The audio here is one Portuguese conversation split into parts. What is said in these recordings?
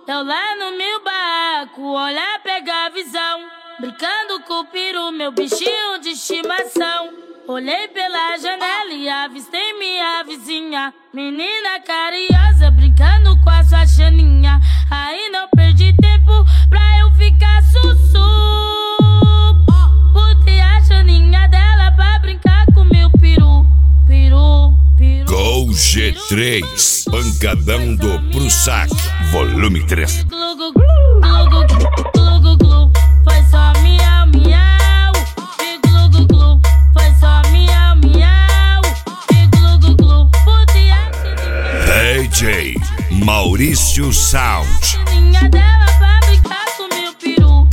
Eu lá no meu barraco, olhar, pegar a visão, brincando com o peru, meu bichinho de estimação. Olhei pela janela e avistei minha vizinha, menina carinhosa, brincando com a sua chaninha. Aí não perdi tempo pra eu ficar sussu. Botei a chaninha dela pra brincar com meu peru. Gol G3, pancadão do Pro Saque, volume 3. Foi só miau, miau. Glu, glu, foi só miau, miau. Glu, glu, botei a chaninha. DJ Maurício Sound. Chaninha dela pra brincar com meu peru.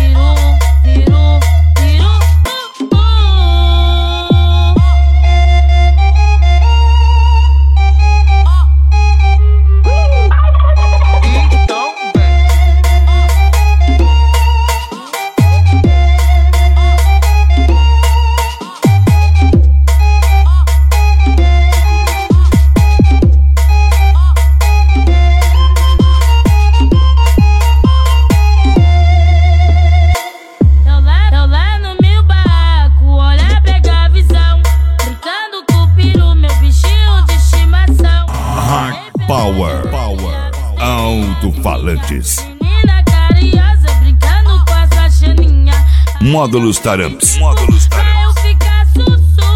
Power. Alto-falantes. Menina carinhosa, brincando com a sua chaninha. Módulos Taramps. Pra eu ficar sussu.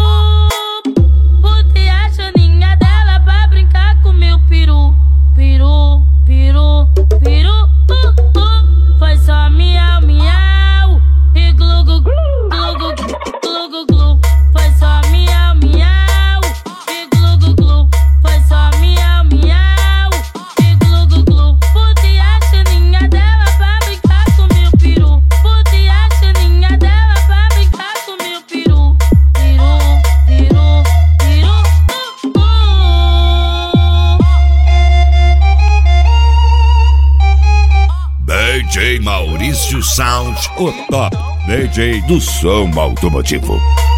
Botei a chaninha dela pra brincar com meu peru. Foi só miau, miau. E glu, glu, glu, glu. Foi só miau, miau. E glu, glu, foi só miau, miau. E glu, glu. Botei a chaninha dela pra brincar com meu peru. Botei a chaninha dela pra brincar com meu peru. DJ Maurício Sound, o top DJ do som automotivo.